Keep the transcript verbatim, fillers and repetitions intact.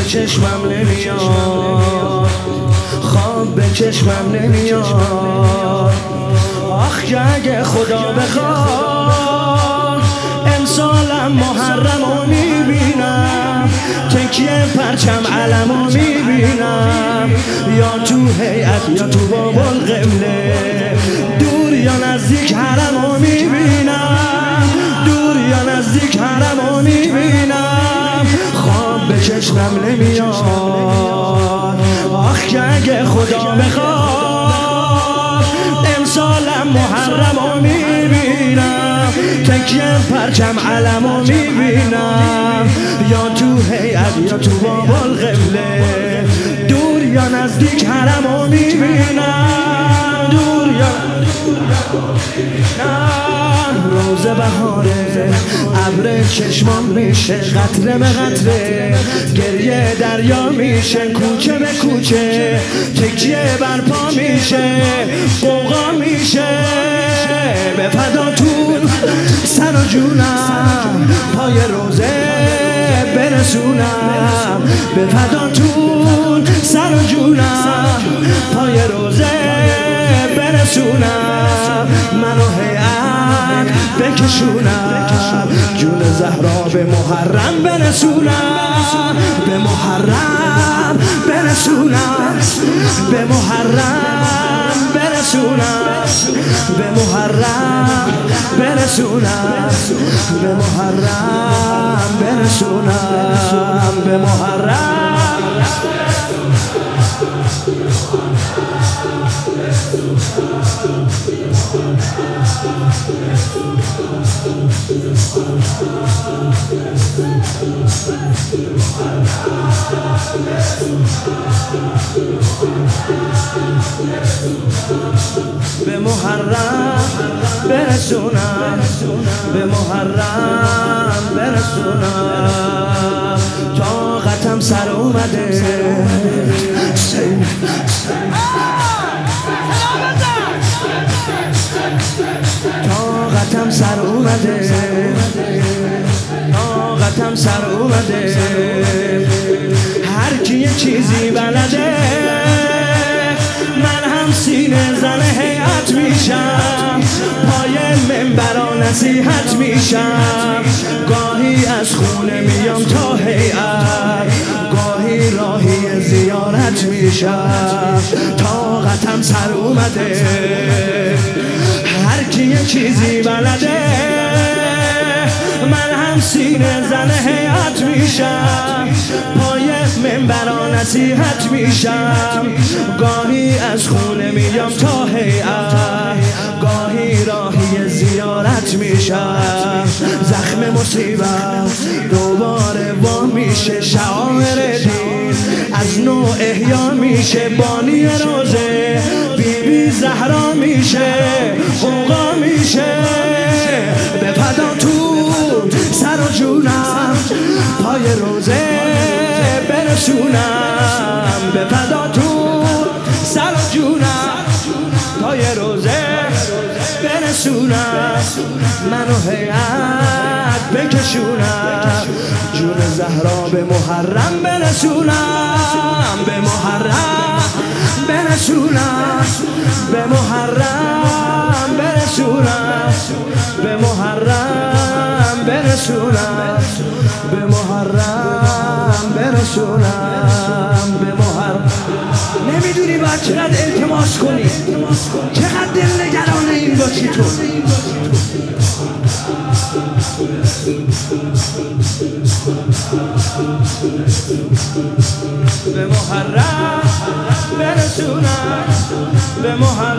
به چشمم نمیاد، خواب به چشمم نمیاد. آخ که اگه خدا بخواد امسالم محرمو میبینم، تکیه پرچم علمو میبینم، یا تو هیئت یا تو باب القبله، دور یا نزدیک حرمو میبینم، دور یا نزدیک حرمو میبینم. خواب به چشمم نمیاد، آخ که اگه خدا بخواد امسالم محرمو میبینم، تکیه پرچم علمو میبینم، یا تو هیئت یا تو باب القبله، دور یا نزدیک حرمو میبینم، دور یا روز بهاره، ابر چشمان میشه قطره به قطره، گریه دریا میشه کوچه به کوچه، تکیه برپا میشه قوقا میشه، به فداتون سر و جونم پای روزه برسونم، به فداتون سر و جونم پای روزه برسونم، منو هیئت بکشونم، جون زهرا به محرم برسونم، به محرم برسونم، به محرم برسونم، به محرم برسونم، به محرم برسونم، به محرم. به محرم برسونم، به محرم برسونم، طاقتم سر اومده، طاقتم سر اومده، طاقتم سر اومده، هر کی یه چیزی بلده، من هم سینه زن هیئت میشم، پای منبرا نصیحت میشم، گاهی از خونه میام تا هیئت، گاهی راهی زیارت میشم، طاقتم سر اومده، هر کی یه چیزی بلده، من هم سینه زن هیئت میشم، پای منبرا نصیحت میشم، گاهی از خونه میام تا هیئت، گاهی راهی زیارت میشم، زخم مصیبت دوباره وا میشه، شعائر دین از نو احیا میشه، بانی روزه بی بی زهرا میشه، قوقا میشه، به فداتون سر و جونم پای روزه برسونم، به فداتون سر و جونم پای روزه برسونم، منو هیئت بکشونم، جون زهرا به محرم برسونم، به محرم برسونم، به محرم برسونم، به محرم برسونم، به محرم برسونم، به محرم. نمیدونی باید چقدر التماس کنی، چقدر دلنگران این باشی تو. به محرم برسونم، به محرم